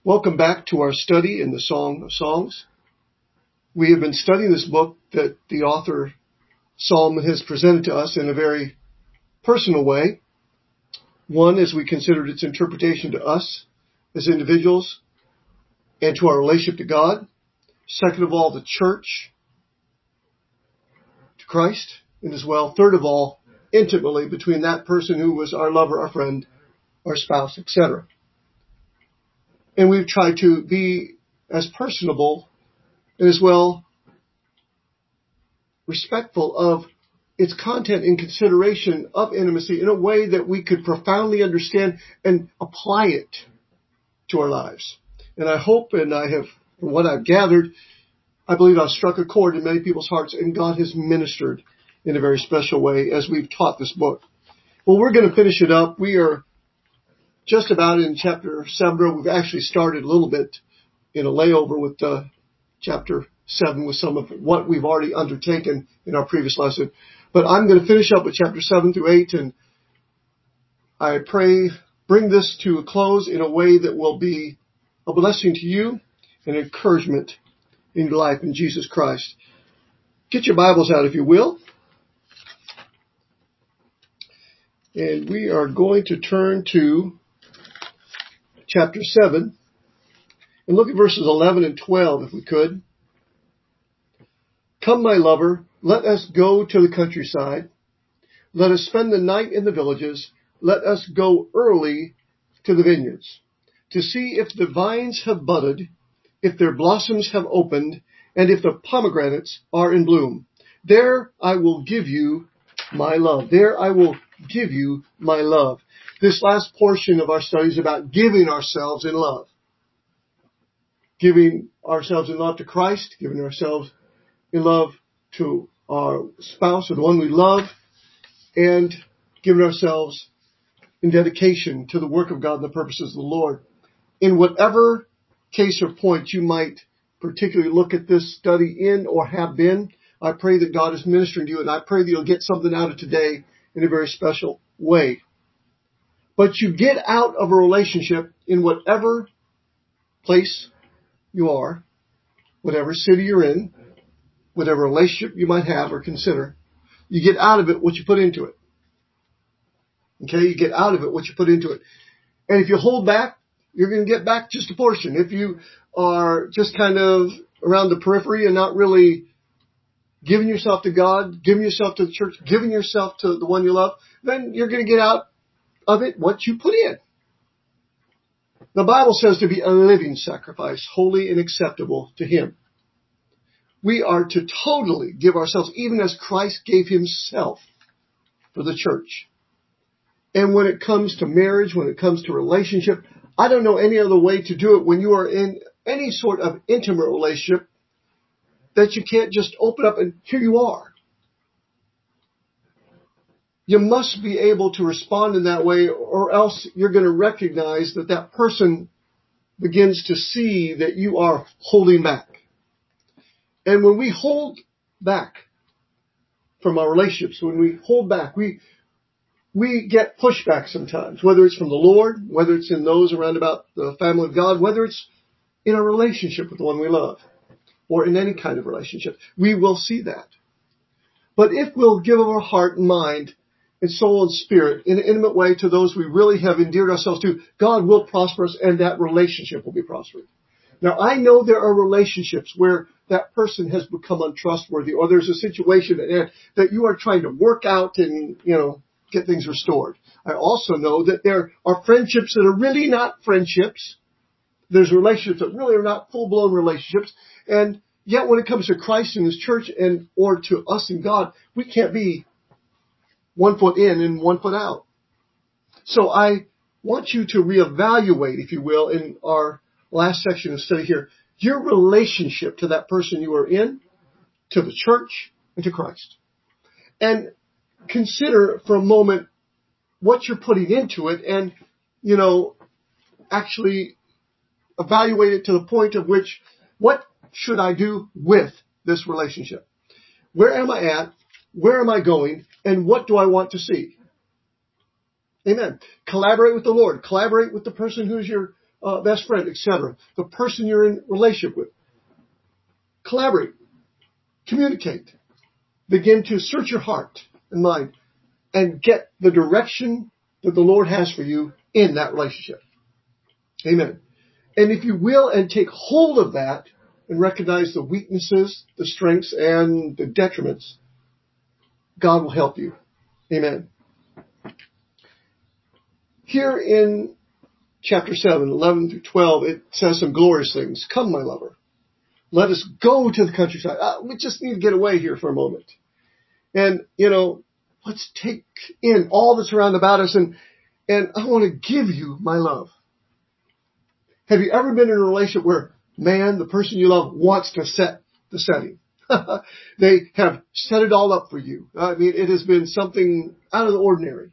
Welcome back to our study in the Song of Songs. We have been studying this book that the author Solomon has presented to us in a very personal way. One, as we considered its interpretation to us as individuals and to our relationship to God. Second of all, the church to Christ. And as well, third of all, intimately between that person who was our lover, our friend, our spouse, etc. And we've tried to be as personable and as well respectful of its content in consideration of intimacy in a way that we could profoundly understand and apply it to our lives. And I hope, and I have, from what I've gathered, I believe I've struck a chord in many people's hearts, and God has ministered in a very special way as we've taught this book. Well, we're going to finish it up. We are just about in chapter 7. We've actually started a little bit in a layover with chapter 7 with some of what we've already undertaken in our previous lesson. But I'm going to finish up with chapter 7 through 8, and I pray bring this to a close in a way that will be a blessing to you and encouragement in your life in Jesus Christ. Get your Bibles out if you will. And we are going to turn to chapter 7 and look at verses 11 and 12 if we could. Come, my lover, let us go to the countryside. Let us spend the night in the villages. Let us go early to the vineyards to see if the vines have budded, if their blossoms have opened, and if the pomegranates are in bloom. There I will give you my love. There I will give you my love. This last portion of our study is about giving ourselves in love. Giving ourselves in love to Christ, giving ourselves in love to our spouse or the one we love, and giving ourselves in dedication to the work of God and the purposes of the Lord. In whatever case or point you might particularly look at this study in or have been, I pray that God is ministering to you, and I pray that you'll get something out of today in a very special way. But you get out of a relationship in whatever place you are, whatever city you're in, whatever relationship you might have or consider, you get out of it what you put into it. Okay, you get out of it what you put into it. And if you hold back, you're going to get back just a portion. If you are just kind of around the periphery and not really giving yourself to God, giving yourself to the church, giving yourself to the one you love, then you're going to get out of it what you put in. The Bible says to be a living sacrifice, holy and acceptable to Him. We are to totally give ourselves, even as Christ gave Himself for the church. And when it comes to marriage, when it comes to relationship, I don't know any other way to do it when you are in any sort of intimate relationship that you can't just open up and here you are. You must be able to respond in that way, or else you're going to recognize that that person begins to see that you are holding back. And when we hold back from our relationships, when we hold back, we get pushback sometimes, whether it's from the Lord, whether it's in those around about the family of God, whether it's in a relationship with the one we love, or in any kind of relationship. We will see that. But if we'll give of our heart and mind and soul and spirit in an intimate way to those we really have endeared ourselves to, God will prosper us and that relationship will be prospered. Now, I know there are relationships where that person has become untrustworthy, or there's a situation that you are trying to work out and, get things restored. I also know that there are friendships that are really not friendships. There's relationships that really are not full-blown relationships. And yet when it comes to Christ and His church or to us and God, we can't be 1 foot in and 1 foot out. So I want you to reevaluate, if you will, in our last section of study here, your relationship to that person you are in, to the church, and to Christ. And consider for a moment what you're putting into it and, actually evaluate it to the point of which, what should I do with this relationship? Where am I at? Where am I going? And what do I want to see? Amen. Collaborate with the Lord. Collaborate with the person who's your best friend, etc. The person you're in relationship with. Collaborate. Communicate. Begin to search your heart and mind and get the direction that the Lord has for you in that relationship. Amen. And if you will and take hold of that and recognize the weaknesses, the strengths, and the detriments, God will help you. Amen. Here in chapter 7, 11 through 12, it says some glorious things. Come, my lover. Let us go to the countryside. We just need to get away here for a moment. And, let's take in all that's around about us. And I want to give you my love. Have you ever been in a relationship where, man, the person you love wants to set the setting? They have set it all up for you. I mean, it has been something out of the ordinary.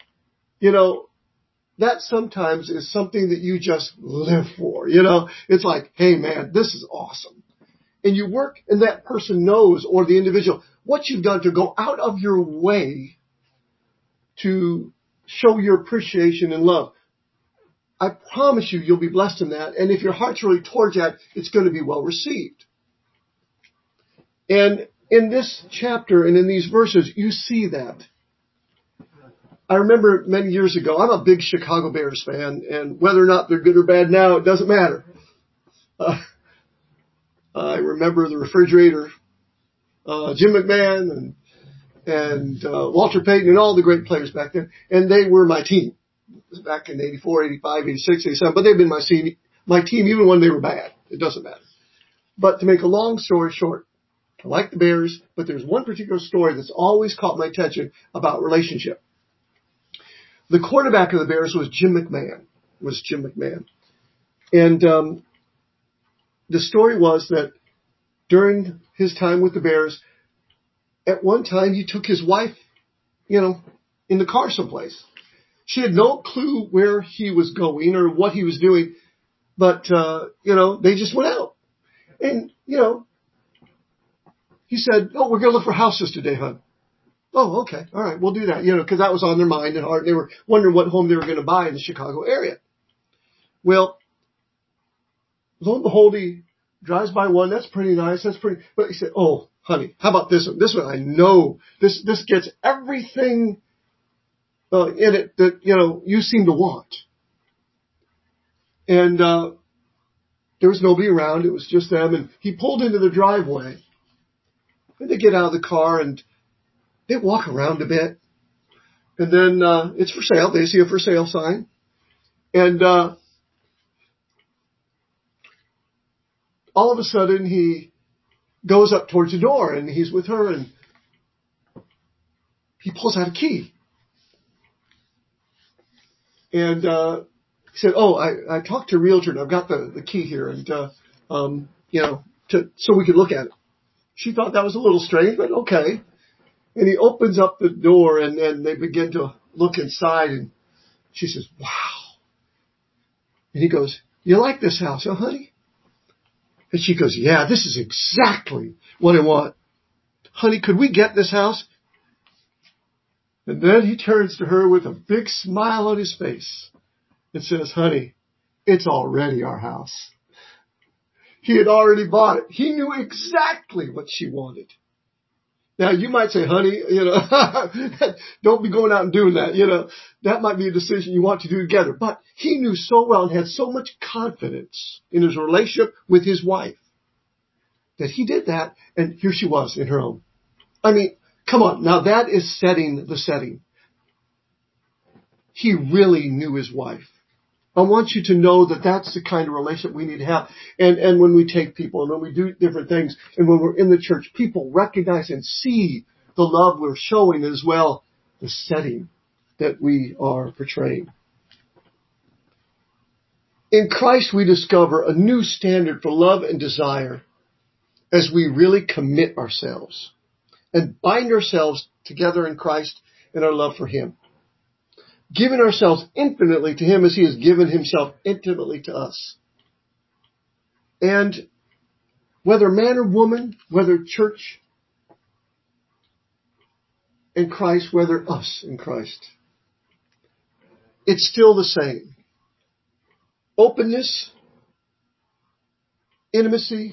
That sometimes is something that you just live for. It's like, hey, man, this is awesome. And you work, and that person knows, or the individual, what you've done to go out of your way to show your appreciation and love. I promise you'll be blessed in that. And if your heart's really towards that, it's going to be well received. And in this chapter and in these verses, you see that. I remember many years ago, I'm a big Chicago Bears fan, and whether or not they're good or bad now, it doesn't matter. I remember the refrigerator, Jim McMahon and Walter Payton and all the great players back then, and they were my team. It was back in 84, 85, 86, 87, but they've been my team even when they were bad. It doesn't matter. But to make a long story short, I like the Bears, but there's one particular story that's always caught my attention about relationship. The quarterback of the Bears was Jim McMahon. And the story was that during his time with the Bears, at one time he took his wife, in the car someplace. She had no clue where he was going or what he was doing, but, they just went out. And, he said, oh, we're going to look for houses today, hon. Oh, okay. All right. We'll do that. Because that was on their mind and heart. They were wondering what home they were going to buy in the Chicago area. Well, lo and behold, he drives by one. That's pretty nice. But he said, oh, honey, how about this one? This one, I know this gets everything in it that, you seem to want. And, there was nobody around. It was just them. And he pulled into the driveway and they get out of the car and they walk around a bit, and then it's for sale. They see a for sale sign, and all of a sudden he goes up towards the door, and he's with her, and he pulls out a key, and he said, "Oh, I talked to a realtor, and I've got the key here, and so we could look at it." She thought that was a little strange, but okay. And he opens up the door, and they begin to look inside, and she says, wow. And he goes, you like this house, huh, honey? And she goes, yeah, this is exactly what I want. Honey, could we get this house? And then he turns to her with a big smile on his face and says, honey, it's already our house. He had already bought it. He knew exactly what she wanted. Now, you might say, honey, don't be going out and doing that. That might be a decision you want to do together. But he knew so well and had so much confidence in his relationship with his wife that he did that. And here she was in her home. I mean, come on. Now, that is setting the setting. He really knew his wife. I want you to know that that's the kind of relationship we need to have. And when we take people and when we do different things and when we're in the church, people recognize and see the love we're showing as well the setting that we are portraying. In Christ, we discover a new standard for love and desire as we really commit ourselves and bind ourselves together in Christ in our love for Him. Giving ourselves infinitely to Him as He has given Himself intimately to us. And whether man or woman, whether church in Christ, whether us in Christ, it's still the same. Openness, intimacy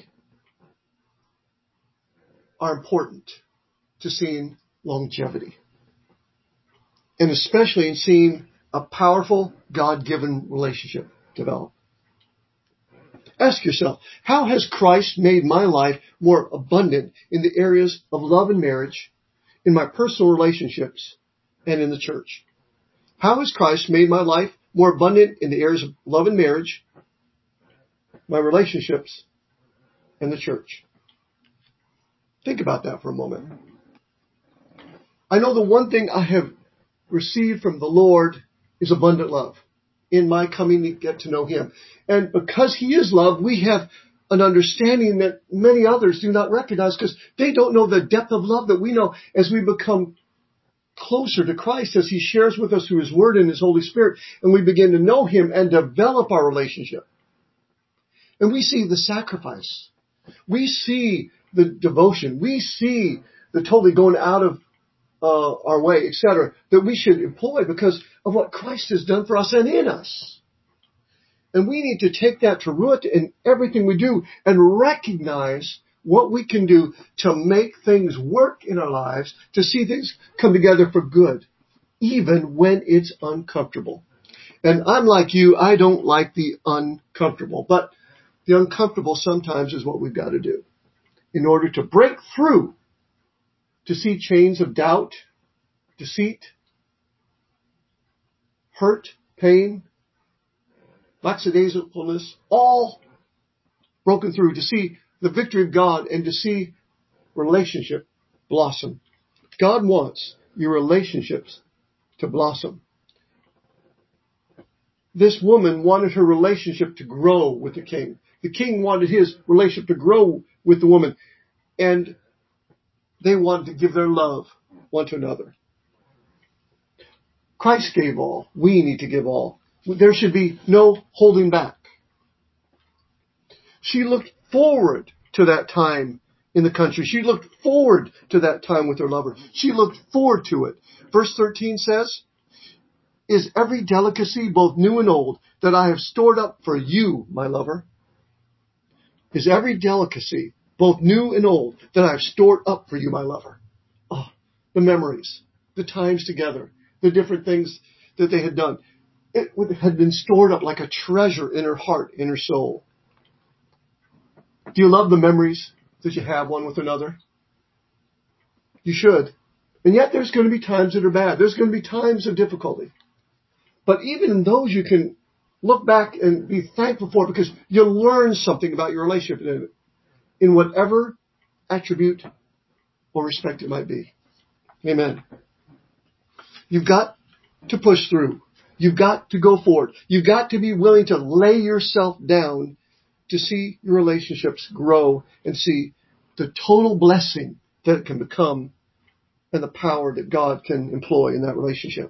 are important to seeing longevity. And especially in seeing a powerful, God-given relationship develop. Ask yourself, how has Christ made my life more abundant in the areas of love and marriage, in my personal relationships, and in the church? How has Christ made my life more abundant in the areas of love and marriage, my relationships, and the church? Think about that for a moment. I know the one thing I have received from the Lord is abundant love in my coming to get to know Him. And because He is love, we have an understanding that many others do not recognize because they don't know the depth of love that we know as we become closer to Christ, as He shares with us through His Word and His Holy Spirit, and we begin to know Him and develop our relationship. And we see the sacrifice. We see the devotion. We see the totally going out of our way, etc., that we should employ because of what Christ has done for us and in us. And we need to take that to root in everything we do and recognize what we can do to make things work in our lives, to see things come together for good, even when it's uncomfortable. And I'm like you, I don't like the uncomfortable, but the uncomfortable sometimes is what we've got to do in order to break through, to see chains of doubt, deceit, hurt, pain, lackadaisicalness, all broken through, to see the victory of God and to see relationship blossom. God wants your relationships to blossom. This woman wanted her relationship to grow with the king. The king wanted his relationship to grow with the woman. And they wanted to give their love one to another. Christ gave all. We need to give all. There should be no holding back. She looked forward to that time in the country. She looked forward to that time with her lover. She looked forward to it. Verse 13 says, "Is every delicacy, both new and old, that I have stored up for you, my lover? Is every delicacy, both new and old, that I have stored up for you, my lover?" Oh, the memories, the times together, the different things that they had done. It had been stored up like a treasure in her heart, in her soul. Do you love the memories that you have one with another? You should. And yet there's going to be times that are bad. There's going to be times of difficulty. But even in those you can look back and be thankful for because you'll learn something about your relationship in whatever attribute or respect it might be. Amen. You've got to push through. You've got to go forward. You've got to be willing to lay yourself down to see your relationships grow and see the total blessing that it can become and the power that God can employ in that relationship.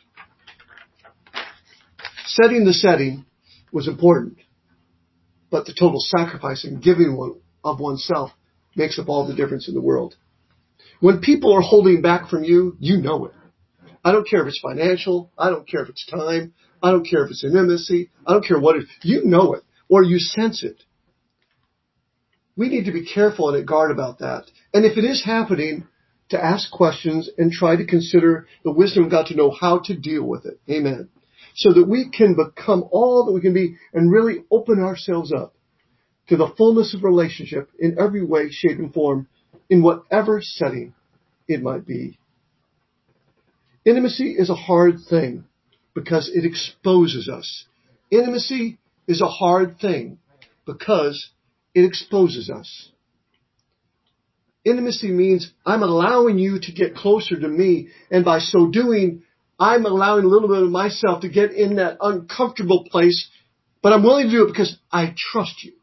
Setting the setting was important, but the total sacrifice and giving of oneself makes up all the difference in the world. When people are holding back from you, you know it. I don't care if it's financial. I don't care if it's time. I don't care if it's intimacy. I don't care what it is. You know it, or you sense it. We need to be careful and at guard about that. And if it is happening, to ask questions and try to consider the wisdom of God to know how to deal with it. Amen. So that we can become all that we can be and really open ourselves up to the fullness of relationship in every way, shape, and form, in whatever setting it might be. Intimacy is a hard thing because it exposes us. Intimacy is a hard thing because it exposes us. Intimacy means I'm allowing you to get closer to me, and by so doing, I'm allowing a little bit of myself to get in that uncomfortable place, but I'm willing to do it because I trust you.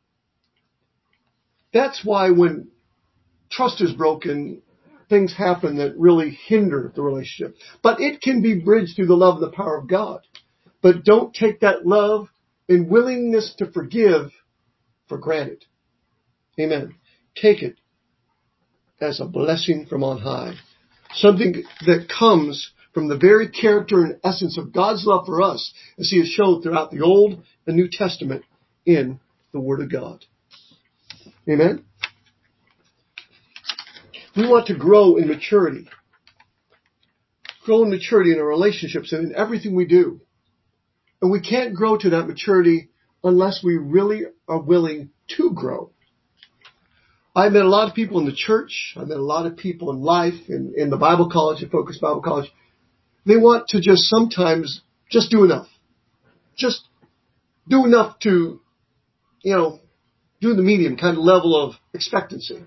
That's why when trust is broken, things happen that really hinder the relationship. But it can be bridged through the love and the power of God. But don't take that love and willingness to forgive for granted. Amen. Take it as a blessing from on high. Something that comes from the very character and essence of God's love for us, as He has shown throughout the Old a New Testament in the Word of God. Amen? We want to grow in maturity. Grow in maturity in our relationships and in everything we do. And we can't grow to that maturity unless we really are willing to grow. I met a lot of people in the church. I met a lot of people in life, in the Bible college, at Focus Bible College. They want to just sometimes just do enough. Just do enough to, do the medium kind of level of expectancy.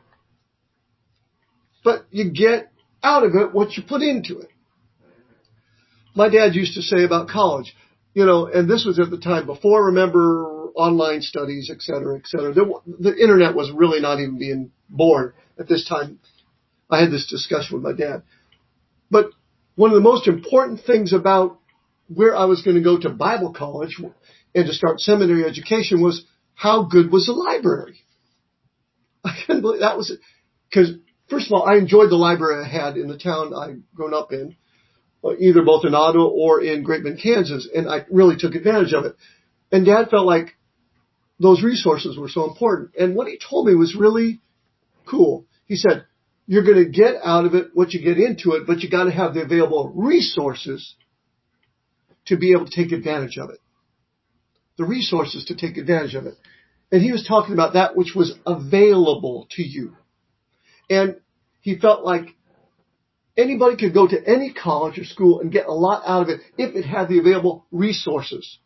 But you get out of it what you put into it. My dad used to say about college, and this was at the time before, remember, online studies, et cetera, et cetera. The internet was really not even being born at this time. I had this discussion with my dad. But one of the most important things about where I was going to go to Bible college and to start seminary education was how good was the library. I couldn't believe that was it. Because, first of all, I enjoyed the library I had in the town I'd grown up in, either both in Ottawa or in Great Bend, Kansas, and I really took advantage of it. And Dad felt like those resources were so important. And what he told me was really cool. He said, you're going to get out of it what you get into it, but you got to have the available resources to be able to take advantage of it. The resources to take advantage of it. And he was talking about that which was available to you. And he felt like anybody could go to any college or school and get a lot out of it if it had the available resources.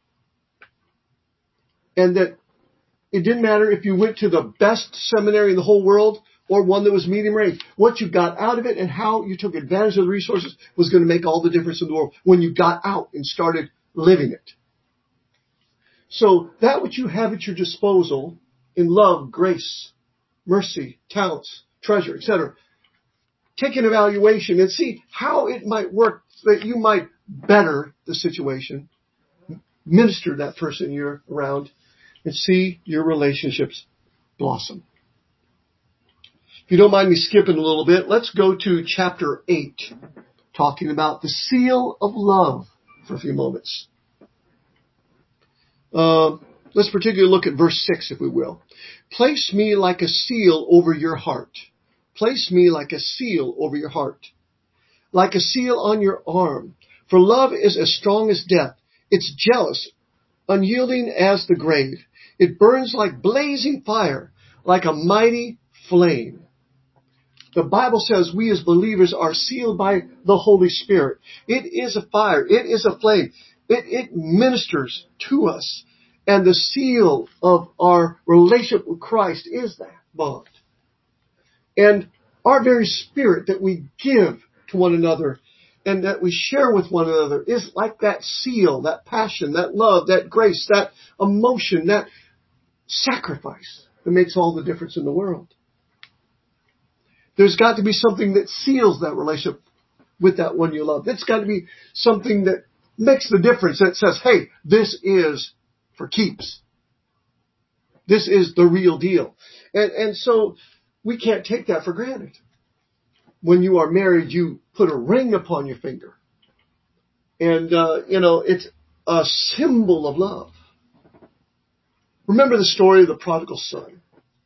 And that it didn't matter if you went to the best seminary in the whole world or one that was medium range. What you got out of it and how you took advantage of the resources was going to make all the difference in the world when you got out and started living it. So that which you have at your disposal in love, grace, mercy, talents, treasure, etc., take an evaluation and see how it might work so that you might better the situation, minister to that person you're around, and see your relationships blossom. If you don't mind me skipping a little bit, let's go to chapter 8, talking about the seal of love for a few moments. Let's particularly look at verse 6, if we will. Place me like a seal over your heart. Place me like a seal over your heart, like a seal on your arm. For love is as strong as death. It's jealous, unyielding as the grave. It burns like blazing fire, like a mighty flame. The Bible says we as believers are sealed by the Holy Spirit. It is a fire. It is a flame. It ministers to us. And the seal of our relationship with Christ is that bond. And our very spirit that we give to one another and that we share with one another is like that seal, that passion, that love, that grace, that emotion, that sacrifice that makes all the difference in the world. There's got to be something that seals that relationship with that one you love. It's got to be something that makes the difference, that says, hey, this is for keeps. This is the real deal. And so we can't take that for granted. When you are married, you put a ring upon your finger. And, it's a symbol of love. Remember the story of the prodigal son.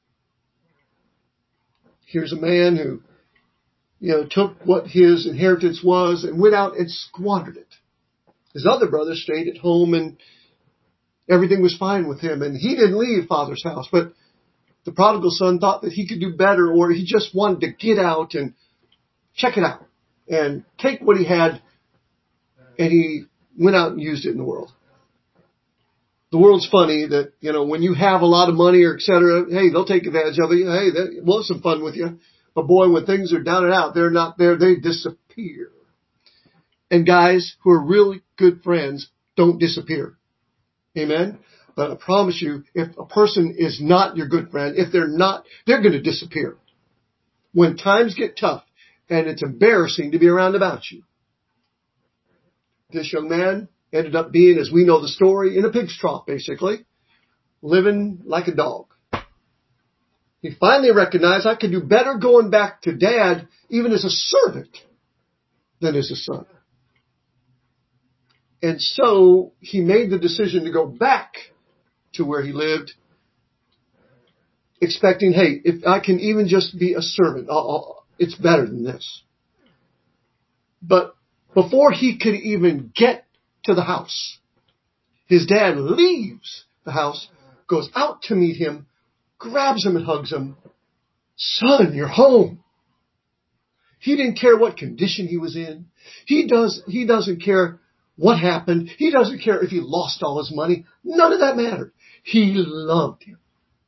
Here's a man who, took what his inheritance was and went out and squandered it. His other brother stayed at home and everything was fine with him. And he didn't leave father's house, but the prodigal son thought that he could do better, or he just wanted to get out and check it out and take what he had, and he went out and used it in the world. The world's funny that, when you have a lot of money or et cetera, hey, they'll take advantage of you. Hey, we'll have some fun with you. But boy, when things are down and out, they're not there. They disappear. And guys who are really good friends don't disappear. Amen? But I promise you, if a person is not your good friend, if they're not, they're going to disappear. When times get tough and it's embarrassing to be around about you. This young man ended up being, as we know the story, in a pig's trough, basically, living like a dog. He finally recognized I could do better going back to Dad, even as a servant, than as a son. And so he made the decision to go back to where he lived, expecting, hey, if I can even just be a servant, it's better than this. But before he could even get to the house, his dad leaves the house, goes out to meet him, grabs him and hugs him. Son, you're home. He didn't care what condition he was in. He doesn't care what happened. He doesn't care if he lost all his money. None of that mattered. He loved him.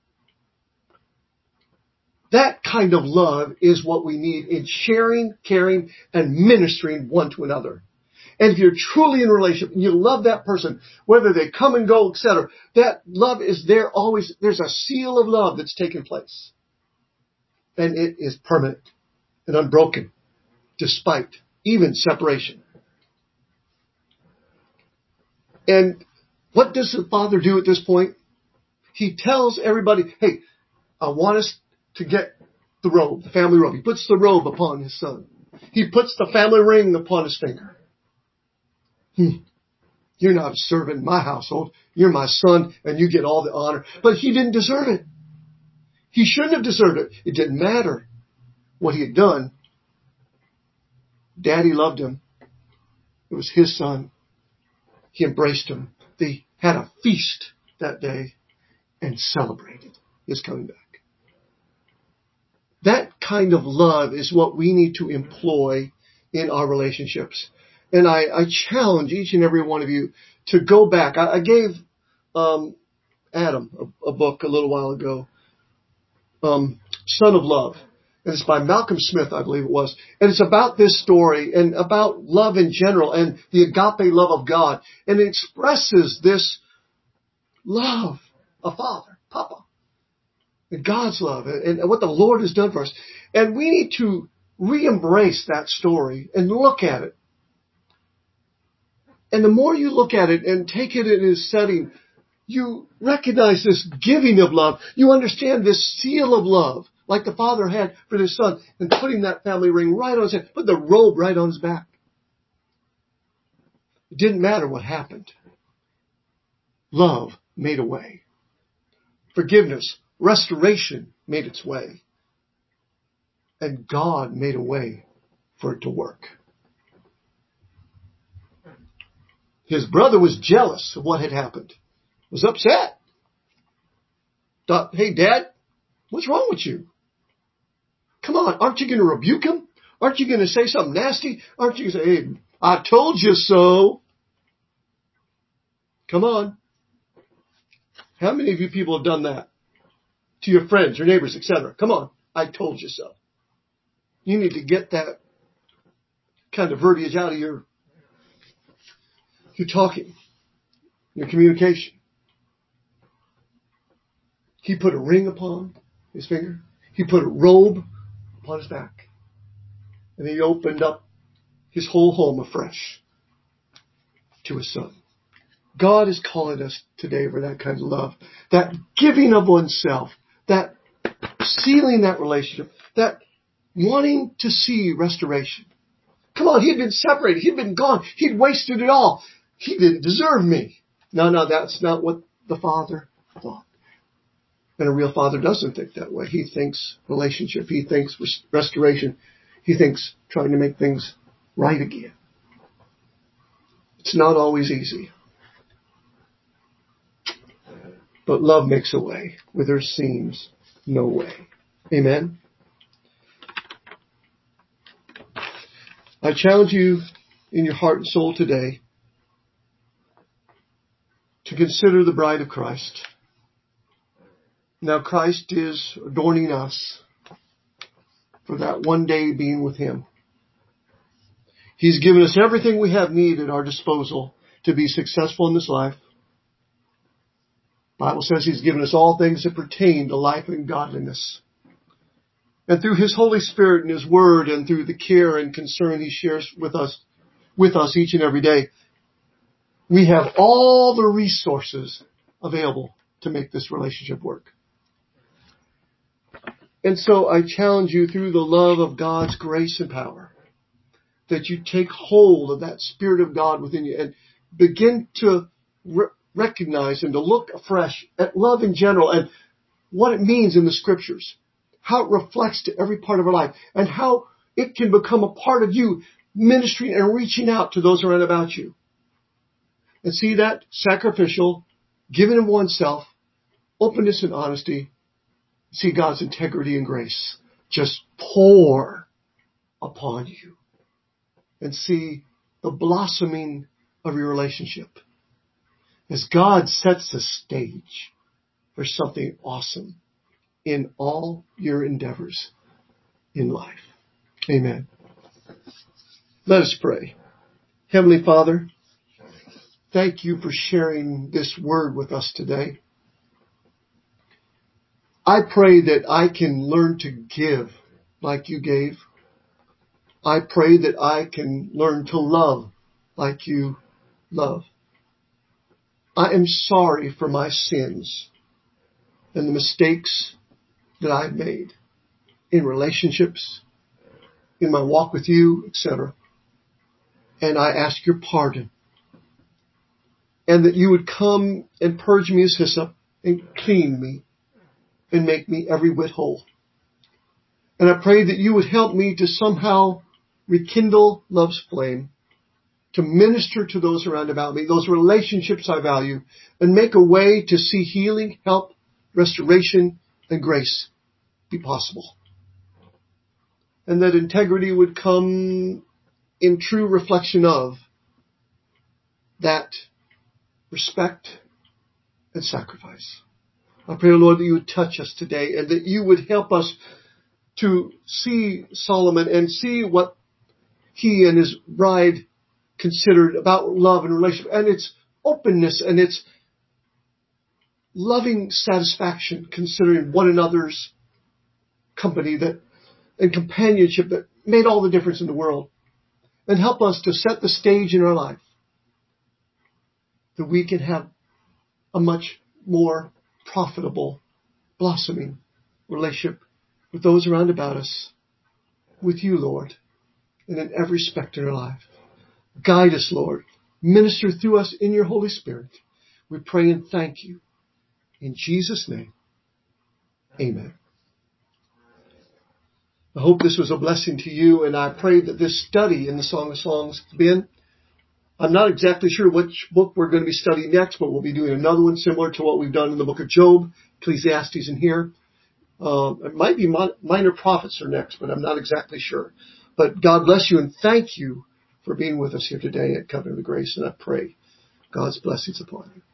That kind of love is what we need in sharing, caring, and ministering one to another. And if you're truly in a relationship and you love that person, whether they come and go, etc., that love is there always. There's a seal of love that's taken place. And it is permanent and unbroken, despite even separation. And what does the Father do at this point? He tells everybody, hey, I want us to get the robe, the family robe. He puts the robe upon his son. He puts the family ring upon his finger. You're not a servant in my household. You're my son, and you get all the honor. But he didn't deserve it. He shouldn't have deserved it. It didn't matter what he had done. Daddy loved him. It was his son. He embraced him. They had a feast that day and celebrated his coming back. That kind of love is what we need to employ in our relationships. And I challenge each and every one of you to go back. I gave Adam a book a little while ago, Son of Love. And it's by Malcolm Smith, I believe it was. And it's about this story and about love in general and the agape love of God. And it expresses this love of Father, Papa. And God's love and what the Lord has done for us. And we need to re-embrace that story and look at it. And the more you look at it and take it in its setting, you recognize this giving of love. You understand this seal of love, like the Father had for his son, and putting that family ring right on his head, put the robe right on his back. It didn't matter what happened. Love made a way. Forgiveness, restoration made its way. And God made a way for it to work. His brother was jealous of what had happened. Was upset. Thought, hey, Dad, what's wrong with you? Come on, aren't you going to rebuke him? Aren't you going to say something nasty? Aren't you going to say, hey, I told you so? Come on. How many of you people have done that? To your friends, your neighbors, etc. Come on, I told you so. You need to get that kind of verbiage out of your talking, your communication. He put a ring upon his finger. He put a robe upon his back. And he opened up his whole home afresh to his son. God is calling us today for that kind of love. That giving of oneself. That sealing that relationship. That wanting to see restoration. Come on, he'd been separated. He'd been gone. He'd wasted it all. He didn't deserve me. No, that's not what the Father thought. And a real father doesn't think that way. He thinks relationship. He thinks restoration. He thinks trying to make things right again. It's not always easy. But love makes a way where there seems no way. Amen? I challenge you in your heart and soul today to consider the bride of Christ. Now Christ is adorning us for that one day being with Him. He's given us everything we have need at our disposal to be successful in this life. The Bible says He's given us all things that pertain to life and godliness. And through His Holy Spirit and His Word and through the care and concern He shares with us each and every day, we have all the resources available to make this relationship work. And so I challenge you through the love of God's grace and power that you take hold of that Spirit of God within you and begin to recognize and to look afresh at love in general and what it means in the Scriptures, how it reflects to every part of our life, and how it can become a part of you ministering and reaching out to those around about you. And see that sacrificial, giving of oneself, openness and honesty, see God's integrity and grace just pour upon you. And see the blossoming of your relationship as God sets the stage for something awesome in all your endeavors in life. Amen. Let us pray. Heavenly Father, thank you for sharing this word with us today. I pray that I can learn to give like you gave. I pray that I can learn to love like you love. I am sorry for my sins and the mistakes that I've made in relationships, in my walk with you, etc. And I ask your pardon. And that you would come and purge me as hyssop and clean me and make me every whit whole. And I pray that you would help me to somehow rekindle love's flame, to minister to those around about me, those relationships I value, and make a way to see healing, help, restoration, and grace be possible. And that integrity would come in true reflection of that respect and sacrifice. I pray, Lord, that you would touch us today and that you would help us to see Solomon and see what he and his bride considered about love and relationship and its openness and its loving satisfaction considering one another's company and companionship that made all the difference in the world. And help us to set the stage in our life that we can have a much more profitable, blossoming relationship with those around about us, with you, Lord, and in every respect in our life. Guide us, Lord. Minister through us in your Holy Spirit. We pray and thank you. In Jesus' name, amen. I hope this was a blessing to you, and I pray that this study in the Song of Songs has been. I'm not exactly sure which book we're going to be studying next, but we'll be doing another one similar to what we've done in the book of Job, Ecclesiastes in here. It might be Minor Prophets are next, but I'm not exactly sure. But God bless you and thank you for being with us here today at Covenant of Grace, and I pray God's blessings upon you.